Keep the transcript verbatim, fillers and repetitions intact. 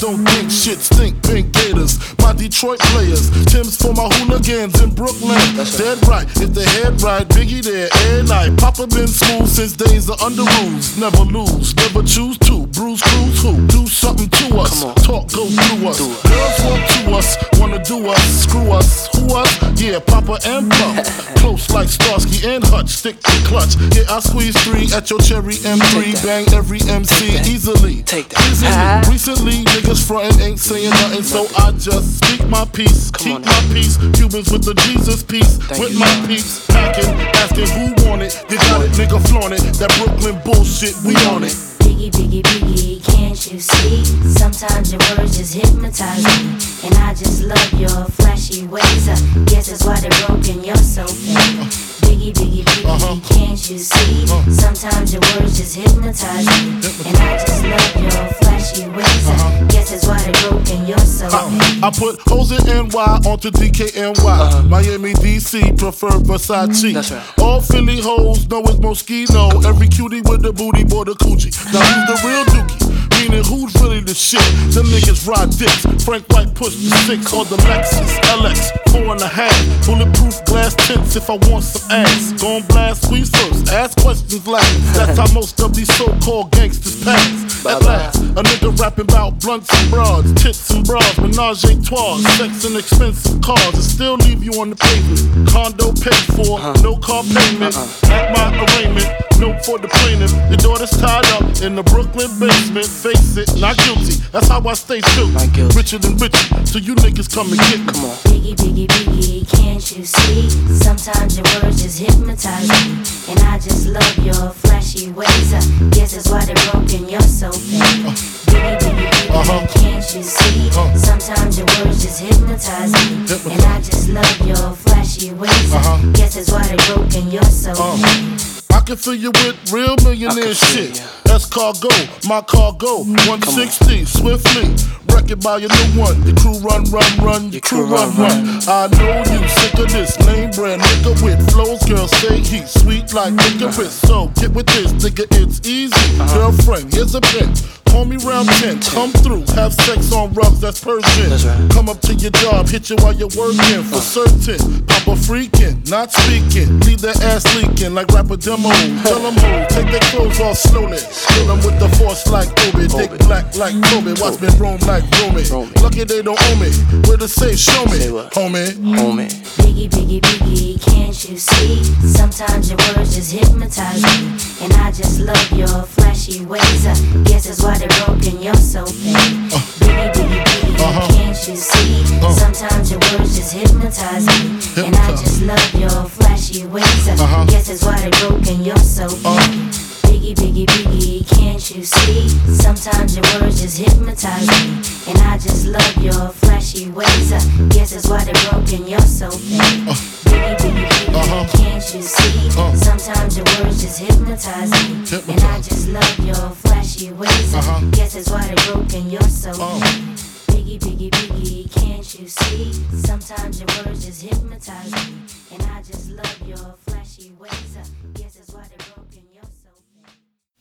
don't think shit stink, pink gators. My Detroit players, Tim's for my hooligans in Brooklyn. Dead right, if the head right, Biggie there, every night. Papa been smooth since days of under rules. Never lose, never choose to. Bruise, cruise, who? Do something to us. Talk, go through us. Girls want to us, wanna do us, screw us. Who us? Yeah, Papa and Puff. Close like Starsky and Hutch, stick to clutch. Yeah, I squeeze three at your cherry M three. Bang every M C easily. Take that. Easily. Recently, niggas frontin' ain't saying nothing, so I just speak my peace, keep my peace. Cubans with the Jesus peace, with my peeps. Packing, asking who want it. You got it, nigga, flaunt it. That Brooklyn bullshit, we on it. Biggie, Biggie, Biggie, can't you see? Sometimes your words just hypnotize me, and I just love your flashy ways. I guess that's why they're broken, you're so fake. Biggie, Biggie, Biggie, uh-huh. Can't you see? Uh-huh. Sometimes your words just hypnotize me, and I just love your flashy ways. Uh-huh. Guess that's why they're broken, you're so fake. I, I put hoes in N Y onto D K N Y. Uh-huh. Miami, D C, prefer Versace. That's right. All Philly hoes know it's Moschino. Every cutie with the booty, boy, the coochie. Now who's the real dookie? Meaning who's really the shit? Them niggas ride dicks. Frank White pushed the six on the Lexus L X, four and a half. Bulletproof glass tints if I want some ass. Gon' blast, squeeze first, ask questions last. That's how most of these so-called gangsters pass. At last, a nigga rapping about blunts and broads, tits and bras, menage a trois, sex and expensive cars, and still leave you on the pavement. Condo paid for, no car payment. At my arraignment, note for the plaintiff. Your daughter's tied up in the Brooklyn basement. Face it, not guilty. That's how I stay still. Richer than richer, so you niggas come and get me. Come on. Biggie, Biggie, Biggie, can't you see? Sometimes your words just hypnotize me, and I just love your flashy ways. I guess that's why they're broken, you're so fake. Biggie, Biggie, Biggie, uh-huh. Can't you see? Uh-huh. Sometimes your words just hypnotize me, hypnotize. And I just love your flashy ways. Uh-huh. I guess that's why they're broken, you're so uh-huh. fake. I can fill you with real millionaire shit. That's cargo, my cargo, one sixty, swiftly. Wreck it by your new one. Your crew run, run, run. Your crew run, run. I know you sick of this lame brand nigga with flows. Girl, say he's sweet like licorice. So get with this, nigga, it's easy. Girlfriend, here's a pin. Call me round ten, come through, have sex on rugs, that's Persian. That's right. Come up to your job, hit you while you're working, for certain. Papa freaking, not speaking, leave that ass leaking like rapper demo. Tell them who, take their clothes off slowly. Kill them with the force like Obi, dick black like Kobe. Watch me roam like Romy. Lucky they don't owe me, where to say show me, homie. Homie. Biggie, Biggie, Biggie, can't you see? Sometimes your words just hypnotize me, and I just love your flashy ways. I guess that's why they're broken, you're so fake. Uh, Biggie, Biggie, Biggie, uh-huh. Can't you see? Uh, Sometimes your words just hypnotize me, hypnotize. And I just love your flashy ways. I uh-huh. guess that's why they're broken, you're so fake. Uh, Biggie, Biggie, Biggie, can't you see? Sometimes your words just hypnotize me, and I just love your flashy ways. I guess that's why they're broken, you're so fake. Uh, Biggie, Biggie, Biggie, uh-huh. Can't you see? Uh, Sometimes your words just hypnotize me, hypnotize. And I just love your flashy ways. Uh-huh. I guess that's why they're broken, you're so uh. fake. Biggie, Biggie, Biggie, can't you see? Sometimes your words just hypnotize me, and I just love your flashy ways. I guess that's why they're broken.